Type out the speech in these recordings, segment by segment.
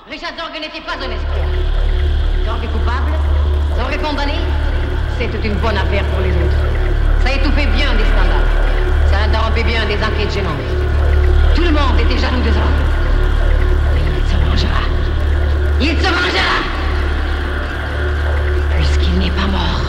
Richard Zorge n'était pas un escroc. Zorge coupable, Zorge condamné, c'était une bonne affaire pour les autres. Ça étouffait bien des scandales. Ça interrompait bien des enquêtes gênantes. Tout le monde était jaloux de Zorge. Mais il se vengera. Il se vengera! Puisqu'il n'est pas mort.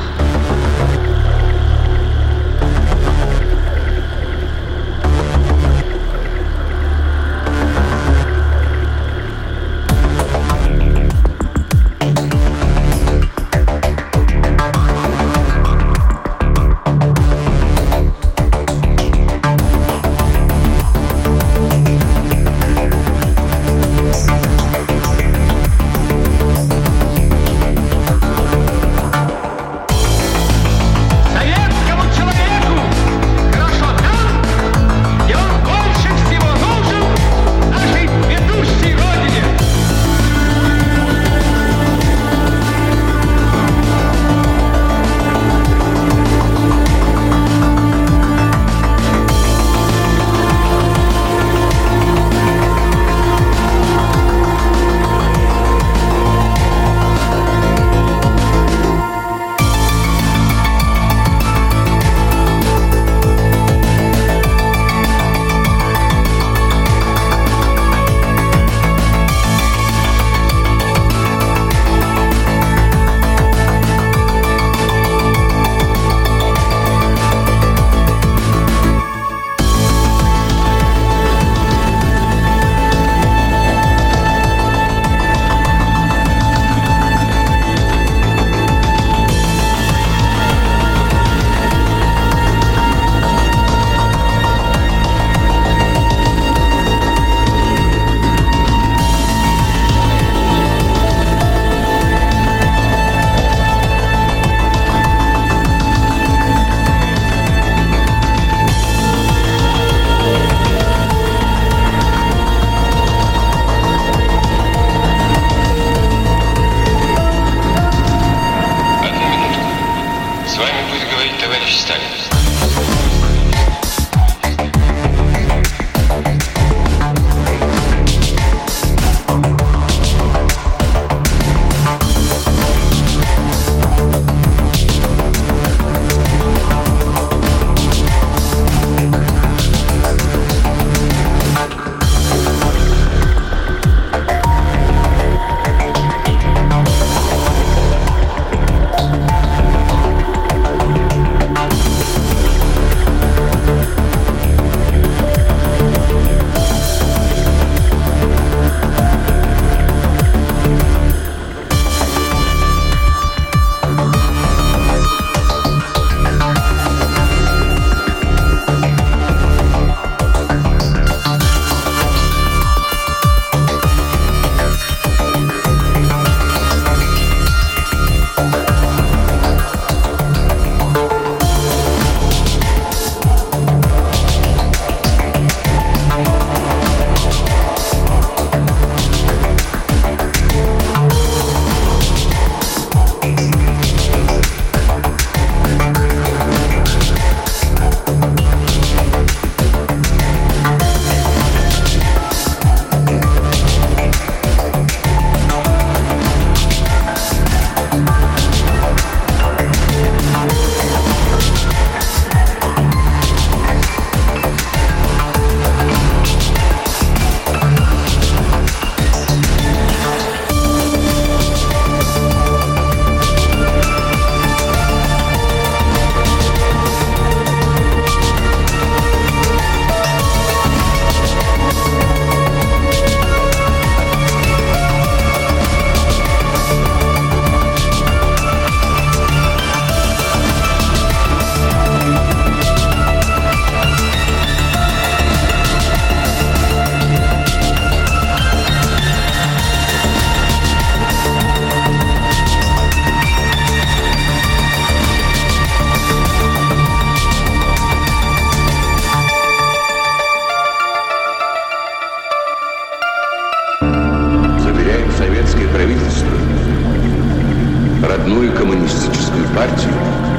родную коммунистическую партию,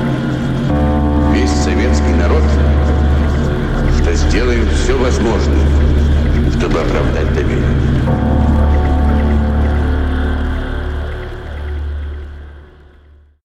весь советский народ, что сделаем все возможное, чтобы оправдать доверие.